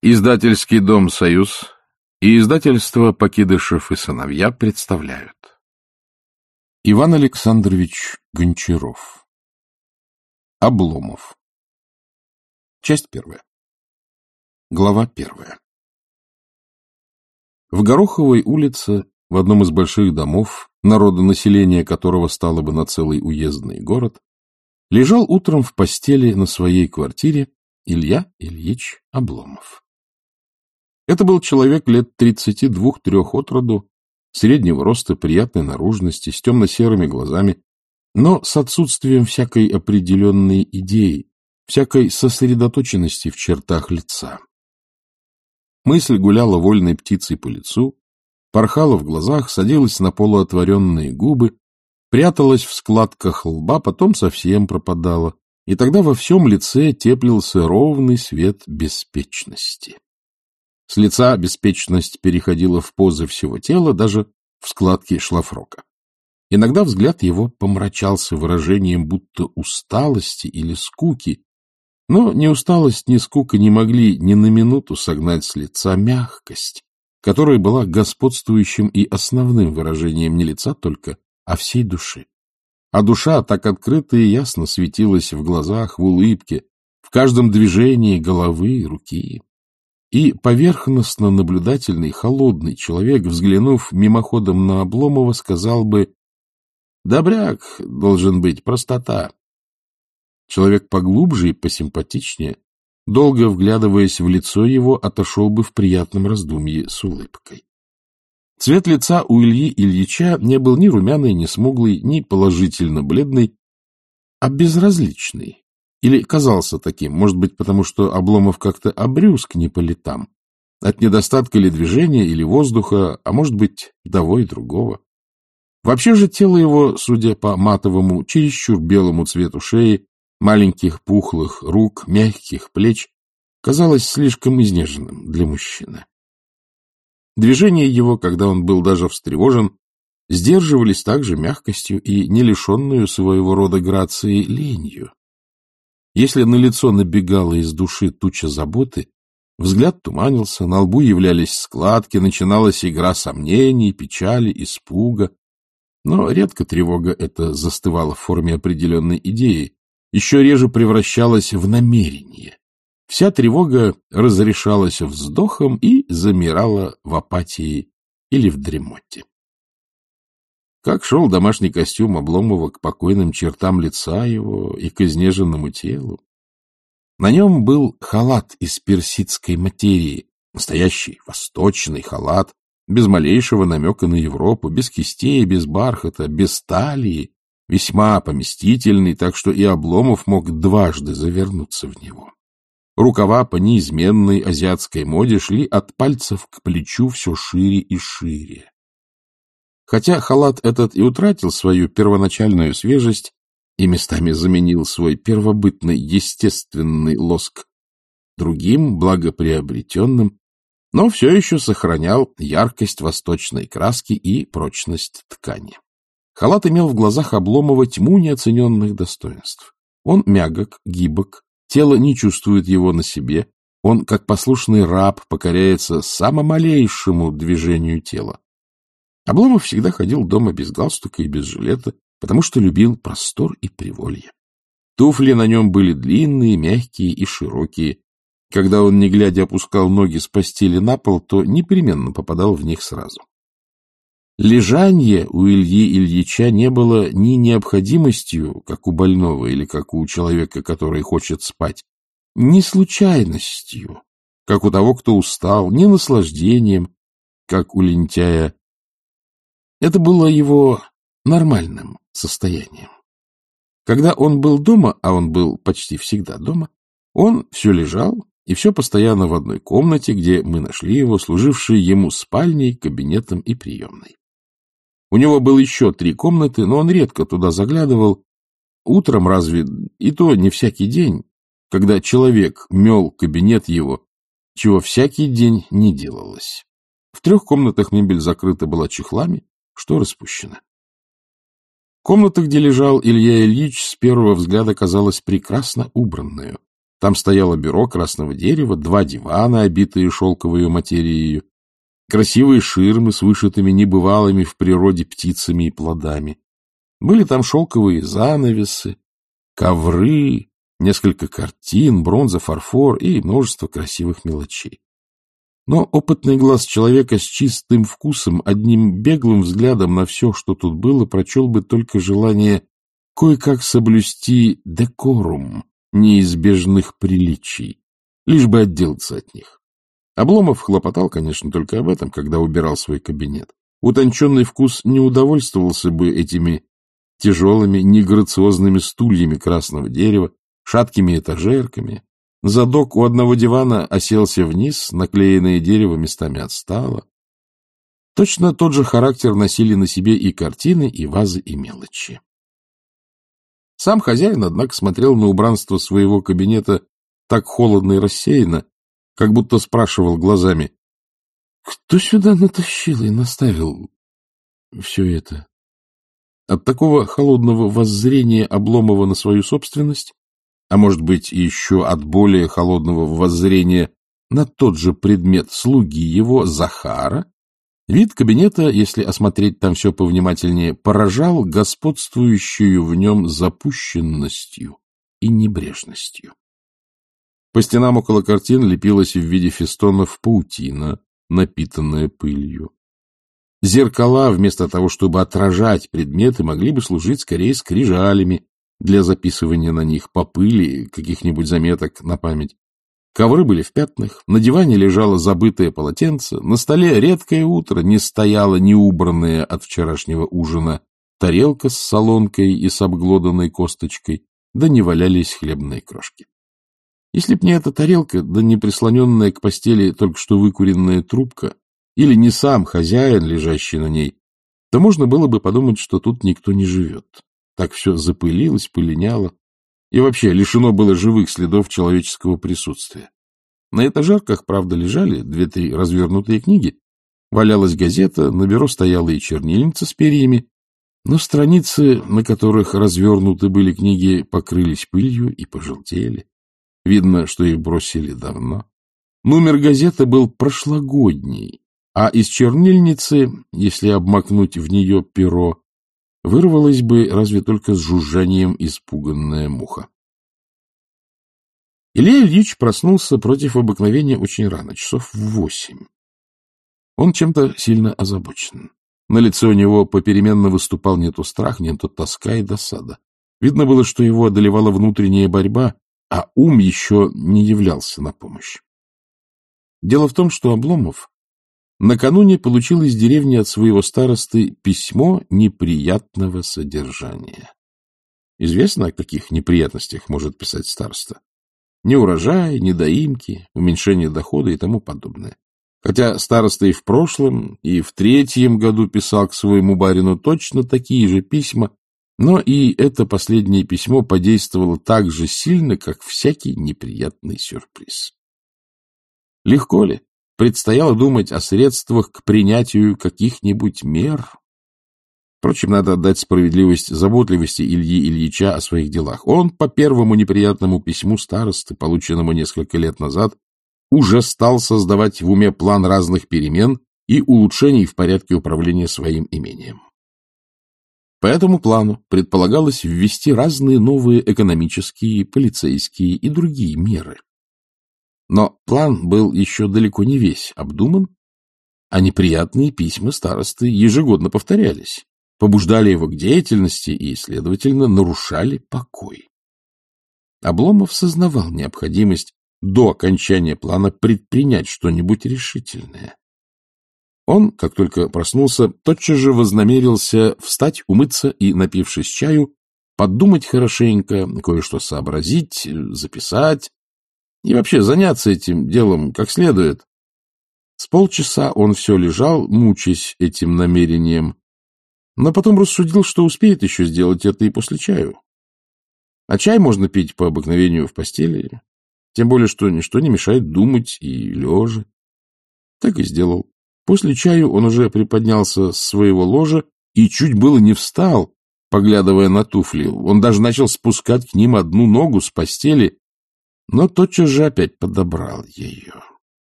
Издательский дом «Союз» и издательство «Покидышев и сыновья» представляют. Иван Александрович Гончаров. Обломов. Часть первая. Глава первая. В Гороховой улице, в одном из больших домов, народонаселение которого стало бы на целый уездный город, лежал утром в постели на своей квартире Илья Ильич Обломов. Это был человек лет 32-3 от роду, среднего роста, приятной наружности, с темно-серыми глазами, но с отсутствием всякой определенной идеи, всякой сосредоточенности в чертах лица. Мысль гуляла вольной птицей по лицу, порхала в глазах, садилась на полуотворенные губы, пряталась в складках лба, потом совсем пропадала, и тогда во всем лице теплился ровный свет беспечности. С лица беспечность переходила в позы всего тела, даже в складки шлафрока. Иногда взгляд его помрачался выражением будто усталости или скуки, но ни усталость, ни скука не могли ни на минуту согнать с лица мягкость, которая была господствующим и основным выражением не лица только, а всей души. А душа так открыто и ясно светилась в глазах, в улыбке, в каждом движении головы и руки. И поверхностно наблюдательный, холодный человек, взглянув мимоходом на Обломова, сказал бы: «Добряк должен быть, простота». Человек поглубже и посимпатичнее, долго вглядываясь в лицо его, отошел бы в приятном раздумье с улыбкой. Цвет лица у Ильи Ильича не был ни румяный, ни смуглый, ни положительно бледный, а безразличный. Или казался таким, может быть, потому что Обломов как-то обрюзг не по летам, от недостатка ли движения или воздуха, а может быть, того и другого. Вообще же тело его, судя по матовому, чересчур белому цвету шеи, маленьких пухлых рук, мягких плеч, казалось слишком изнеженным для мужчины. Движения его, когда он был даже встревожен, сдерживались также мягкостью и не лишенную своего рода грацией ленью. Если на лицо набегала из души туча заботы, взгляд туманился, на лбу являлись складки, начиналась игра сомнений, печали, испуга. Но редко тревога эта застывала в форме определенной идеи, еще реже превращалась в намерение. Вся тревога разрешалась вздохом и замирала в апатии или в дремоте. Как шел домашний костюм Обломова к покойным чертам лица его и к изнеженному телу. На нем был халат из персидской материи, настоящий восточный халат, без малейшего намека на Европу, без кистей, без бархата, без талии, весьма поместительный, так что и Обломов мог дважды завернуться в него. Рукава по неизменной азиатской моде шли от пальцев к плечу все шире и шире. Хотя халат этот и утратил свою первоначальную свежесть и местами заменил свой первобытный естественный лоск другим, благоприобретенным, но все еще сохранял яркость восточной краски и прочность ткани. Халат имел в глазах Обломова тьму неоцененных достоинств. Он мягок, гибок, тело не чувствует его на себе, он, как послушный раб, покоряется самому малейшему движению тела. Обломов всегда ходил дома без галстука и без жилета, потому что любил простор и приволье. Туфли на нем были длинные, мягкие и широкие. Когда он, не глядя, опускал ноги с постели на пол, то непременно попадал в них сразу. Лежанье у Ильи Ильича не было ни необходимостью, как у больного или как у человека, который хочет спать, ни случайностью, как у того, кто устал, ни наслаждением, как у лентяя. Это было его нормальным состоянием. Когда он был дома, а он был почти всегда дома, он все лежал и все постоянно в одной комнате, где мы нашли его, служившей ему спальней, кабинетом и приемной. У него было еще 3 комнаты, но он редко туда заглядывал. Утром разве, и то не всякий день, когда человек мел кабинет его, чего всякий день не делалось. В 3 комнатах мебель закрыта была чехлами, что распущено. Комната, где лежал Илья Ильич, с первого взгляда казалась прекрасно убранную. Там стояло бюро красного дерева, 2 дивана, обитые шелковой материей, красивые ширмы с вышитыми небывалыми в природе птицами и плодами. Были там шелковые занавесы, ковры, несколько картин, бронза, фарфор и множество красивых мелочей. Но опытный глаз человека с чистым вкусом одним беглым взглядом на все, что тут было, прочел бы только желание кое-как соблюсти декорум неизбежных приличий, лишь бы отделаться от них. Обломов хлопотал, конечно, только об этом, когда убирал свой кабинет. Утонченный вкус не удовольствовался бы этими тяжелыми, неграциозными стульями красного дерева, шаткими этажерками. Задок у одного дивана оселся вниз, наклеенное дерево местами отстало. Точно тот же характер носили на себе и картины, и вазы, и мелочи. Сам хозяин, однако, смотрел на убранство своего кабинета так холодно и рассеянно, как будто спрашивал глазами: кто сюда натащил и наставил все это? От такого холодного воззрения Обломова на свою собственность, а может быть, еще от более холодного воззрения на тот же предмет слуги его, Захара, вид кабинета, если осмотреть там все повнимательнее, поражал господствующую в нем запущенностью и небрежностью. По стенам около картин лепилась в виде фестонов паутина, напитанная пылью. Зеркала, вместо того, чтобы отражать предметы, могли бы служить скорее скрижалями для записывания на них по пыли каких-нибудь заметок на память. Ковры были в пятнах, на диване лежало забытое полотенце, на столе редкое утро не стояла неубранная от вчерашнего ужина тарелка с солонкой и с обглоданной косточкой, да не валялись хлебные крошки. Если б не эта тарелка, да не прислоненная к постели только что выкуренная трубка, или не сам хозяин, лежащий на ней, то можно было бы подумать, что тут никто не живет. Так все запылилось, пылиняло, и вообще лишено было живых следов человеческого присутствия. На этажерках, правда, лежали 2-3 развернутые книги, валялась газета, на бюро стояла и чернильница с перьями, но страницы, на которых развернуты были книги, покрылись пылью и пожелтели. Видно, что их бросили давно. Номер газеты был прошлогодний, а из чернильницы, если обмакнуть в нее перо, вырвалась бы разве только с жужжанием испуганная муха. Илья Ильич проснулся против обыкновения очень рано, часов в 8. Он чем-то сильно озабочен. На лице у него попеременно выступал не то страх, не то тоска и досада. Видно было, что его одолевала внутренняя борьба, а ум еще не являлся на помощь. Дело в том, что Обломов накануне получил из деревни от своего старосты письмо неприятного содержания. Известно, о каких неприятностях может писать староста. Неурожай, недоимки, уменьшение дохода и тому подобное. Хотя староста и в прошлом, и в 3-м году писал к своему барину точно такие же письма, но и это последнее письмо подействовало так же сильно, как всякий неприятный сюрприз. Легко ли? Предстояло думать о средствах к принятию каких-нибудь мер. Впрочем, надо отдать справедливость заботливости Ильи Ильича о своих делах. Он по первому неприятному письму старосты, полученному несколько лет назад, уже стал создавать в уме план разных перемен и улучшений в порядке управления своим имением. По этому плану предполагалось ввести разные новые экономические, полицейские и другие меры. Но план был еще далеко не весь обдуман, а неприятные письма старосты ежегодно повторялись, побуждали его к деятельности и, следовательно, нарушали покой. Обломов сознавал необходимость до окончания плана предпринять что-нибудь решительное. Он, как только проснулся, тотчас же вознамерился встать, умыться и, напившись чаю, подумать хорошенько, кое-что сообразить, записать и вообще заняться этим делом как следует. С полчаса он все лежал, мучаясь этим намерением, но потом рассудил, что успеет еще сделать это и после чаю. А чай можно пить по обыкновению в постели, тем более, что ничто не мешает думать и лежа. Так и сделал. После чаю он уже приподнялся с своего ложа и чуть было не встал, поглядывая на туфли. Он даже начал спускать к ним одну ногу с постели, но тотчас же опять подобрал ее.